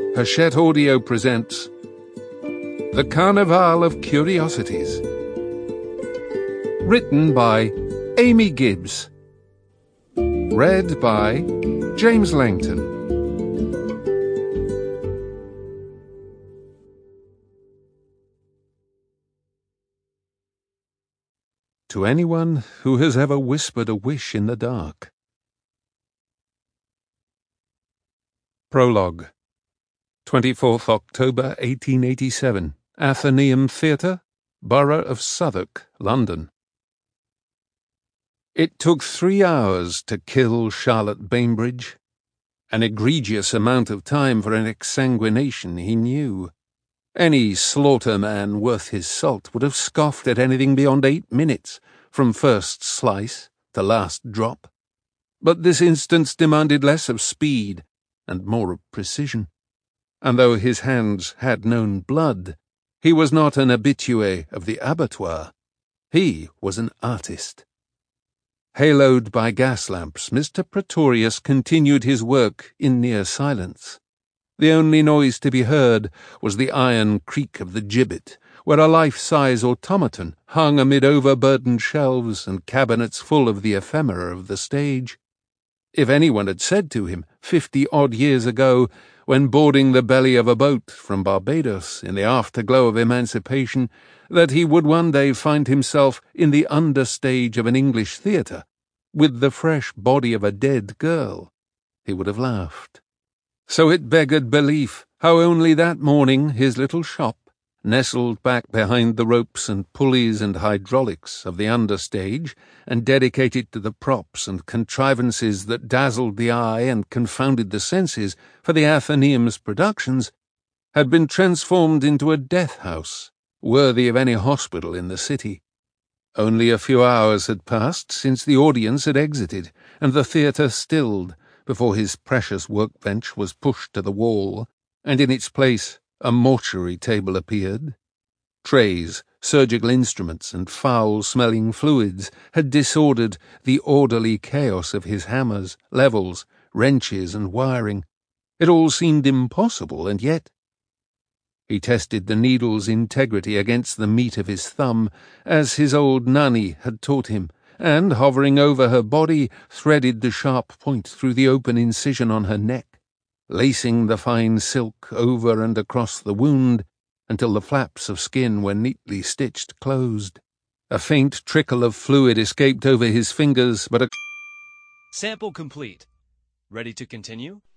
Hachette Audio presents The Carnival of Curiosities. Written by Amy Gibbs. Read by James Langton. To anyone who has ever whispered a wish in the dark. Prologue. 24th October 1887, Athenaeum Theatre, Borough of Southwark, London. It took 3 hours to kill Charlotte Bainbridge. An egregious amount of time for an exsanguination, he knew. Any slaughterman worth his salt would have scoffed at anything beyond 8 minutes, from first slice to last drop. But this instance demanded less of speed and more of precision. And though his hands had known blood, he was not an habitué of the abattoir. He was an artist. Haloed by gas lamps, Mr. Pretorius continued his work in near silence. The only noise to be heard was the iron creak of the gibbet, where a life-size automaton hung amid overburdened shelves and cabinets full of the ephemera of the stage. If anyone had said to him 50-odd years ago, when boarding the belly of a boat from Barbados in the afterglow of emancipation, that he would one day find himself in the understage of an English theatre, with the fresh body of a dead girl, he would have laughed. So it beggared belief how only that morning his little shop, nestled back behind the ropes and pulleys and hydraulics of the understage, and dedicated to the props and contrivances that dazzled the eye and confounded the senses for the Athenaeum's productions, had been transformed into a death-house, worthy of any hospital in the city. Only a few hours had passed since the audience had exited, and the theatre stilled, before his precious workbench was pushed to the wall, and in its place a mortuary table appeared. Trays, surgical instruments, and foul-smelling fluids had disordered the orderly chaos of his hammers, levels, wrenches, and wiring. It all seemed impossible, and yet... He tested the needle's integrity against the meat of his thumb, as his old nanny had taught him, and, hovering over her body, threaded the sharp point through the open incision on her neck, lacing the fine silk over and across the wound until the flaps of skin were neatly stitched closed. A faint trickle of fluid escaped over his fingers, but Sample complete. Ready to continue?